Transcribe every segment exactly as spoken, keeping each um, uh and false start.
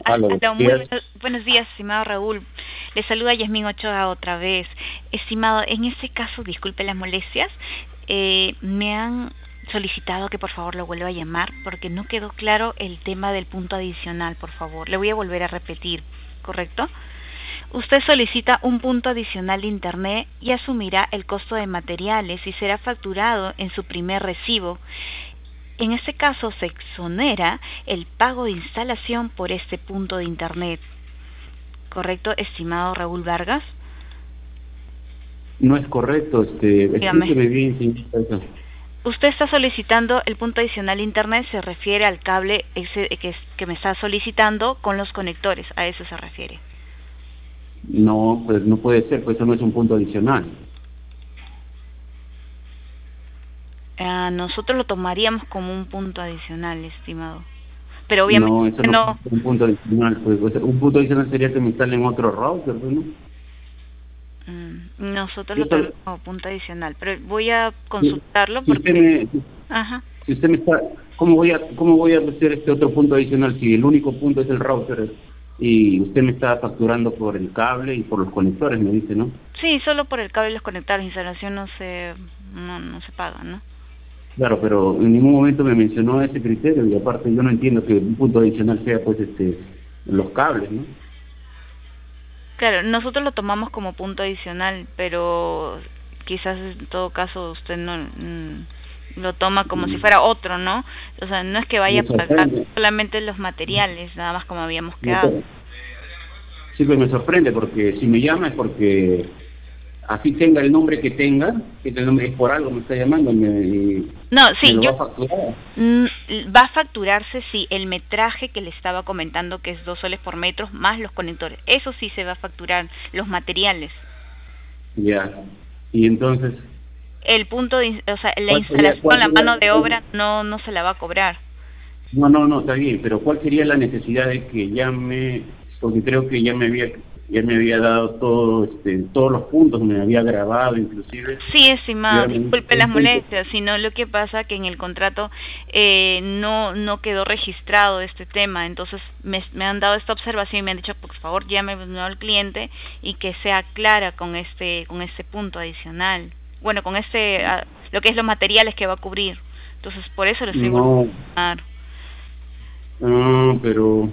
Ah, Aló, aló, buenos muy días. buenos, buenos días, estimado Raúl. Le saluda Yasmín Ochoa otra vez. Estimado, en este caso, disculpe las molestias, eh, me han solicitado que por favor lo vuelva a llamar porque no quedó claro el tema del punto adicional, por favor. Le voy a volver a repetir, ¿correcto? Usted solicita un punto adicional de Internet y asumirá el costo de materiales y será facturado en su primer recibo. En este caso se exonera el pago de instalación por este punto de Internet. ¿Correcto, estimado Raúl Vargas? No es correcto, este, Dígame. explíqueme bien, señorita, eso. Usted está solicitando el punto adicional de Internet, se refiere al cable ese que, es- que me está solicitando con los conectores, a eso se refiere. No, pues no puede ser, pues eso no es un punto adicional. Ah, nosotros lo tomaríamos como un punto adicional, estimado. Pero obviamente No, eso no no. es un punto adicional, pues o sea, un punto adicional sería que me instalen otro router, pues, ¿no? mm, Nosotros Yo lo tomamos solo- como punto adicional, pero voy a si, consultarlo si usted porque... me, Ajá. si usted me está, ¿cómo voy a, cómo voy a hacer este otro punto adicional si el único punto es el router y usted me está facturando por el cable y por los conectores, me dice, ¿no? Sí, solo por el cable y los conectores, la instalación no se, no, no se paga, ¿no? Claro, pero en ningún momento me mencionó ese criterio y aparte yo no entiendo que un punto adicional sea pues este los cables, ¿no? Claro, nosotros lo tomamos como punto adicional, pero quizás en todo caso usted no mm, lo toma como si Mm, fuera otro, ¿no? O sea, no es que vaya Me a pagar sorprende. solamente los materiales, nada más como habíamos Me quedado. sor- sí, pues me sorprende porque si me llama es porque así tenga el nombre que tenga, que el nombre es por algo me está llamando me, y No, me sí, lo yo va a facturar. mm, va a facturarse, sí, el metraje que le estaba comentando que es dos soles por metro más los conectores. Eso sí se va a facturar, los materiales. Ya. Y entonces, El punto de, o sea, la ¿cuál sería, instalación, cuál la sería, mano de cuál- obra no no se la va a cobrar. no, no, no, está bien, pero ¿cuál sería la necesidad de que llame? Porque creo que ya me había, ya me había dado todo, este, todos los puntos, me había grabado inclusive, Sí, y estimado, ahora me dice disculpe las un punto. molestias, sino lo que pasa que en el contrato eh, no no quedó registrado este tema, entonces me, me han dado esta observación y me han dicho, por favor, llame de nuevo al cliente y que sea clara con este con este punto adicional. Bueno, con este ah, lo que es los materiales que va a cubrir. Entonces, por eso lo estoy volviendo No, a llamar. no, pero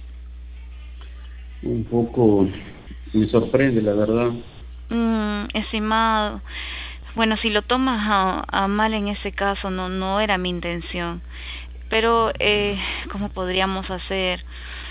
un poco me sorprende, la verdad. Mm, estimado, bueno, si lo tomas a, a mal en ese caso, no no era mi intención. Pero, eh, ¿cómo podríamos hacer?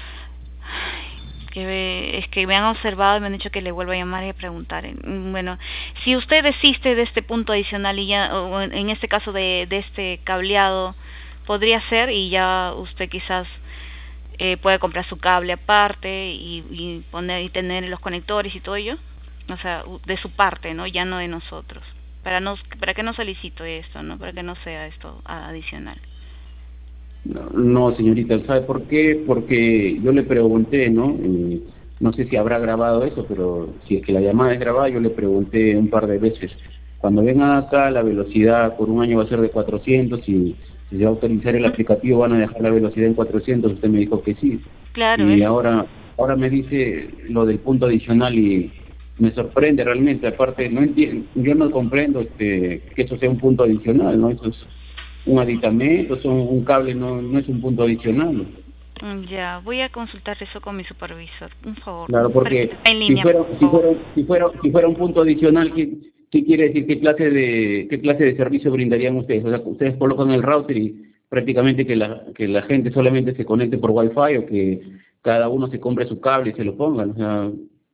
Que ve- es que me han observado y me han dicho que le vuelva a llamar y a preguntar. Mm, Bueno, si usted desiste de este punto adicional y ya, o en en este caso de, de este cableado, podría ser y ya usted quizás eh, puede comprar su cable aparte y, y poner y tener los conectores y todo ello, o sea, u- de su parte, ¿no? Ya no de nosotros. Para no, para que no solicito esto, ¿no? Para que no sea esto adicional. No, no, señorita, ¿sabe por qué? Porque yo le pregunté, ¿no? Eh, no sé si habrá grabado eso, pero si es que la llamada es grabada, yo le pregunté un par de veces. Cuando vengan acá, la velocidad por un año va a ser de cuatrocientos y si se va a autorizar el aplicativo van a dejar la velocidad en cuatrocientos. Usted me dijo que sí. Claro, es Y ahora, ahora me dice lo del punto adicional y me sorprende realmente. Aparte, no entiendo, yo no comprendo este, que eso sea un punto adicional, ¿no? Eso es un aditamento, son un cable, no, no es un punto adicional. Mm, Ya, voy a consultar eso con mi supervisor. Un favor, Claro, permítame porque en si línea, fuera, por si favor. fuera, si fuera, si fuera un punto adicional, ¿qué, qué quiere decir? ¿Qué clase de, qué clase de servicio brindarían ustedes? O sea, ustedes colocan el router y prácticamente que la, que la gente solamente se conecte por Wi-Fi o que cada uno se compre su cable y se lo pongan. O sea,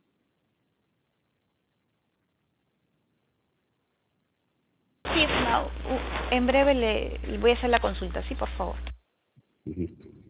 Sí, estimado. U- En breve le le voy a hacer la consulta, sí, por favor.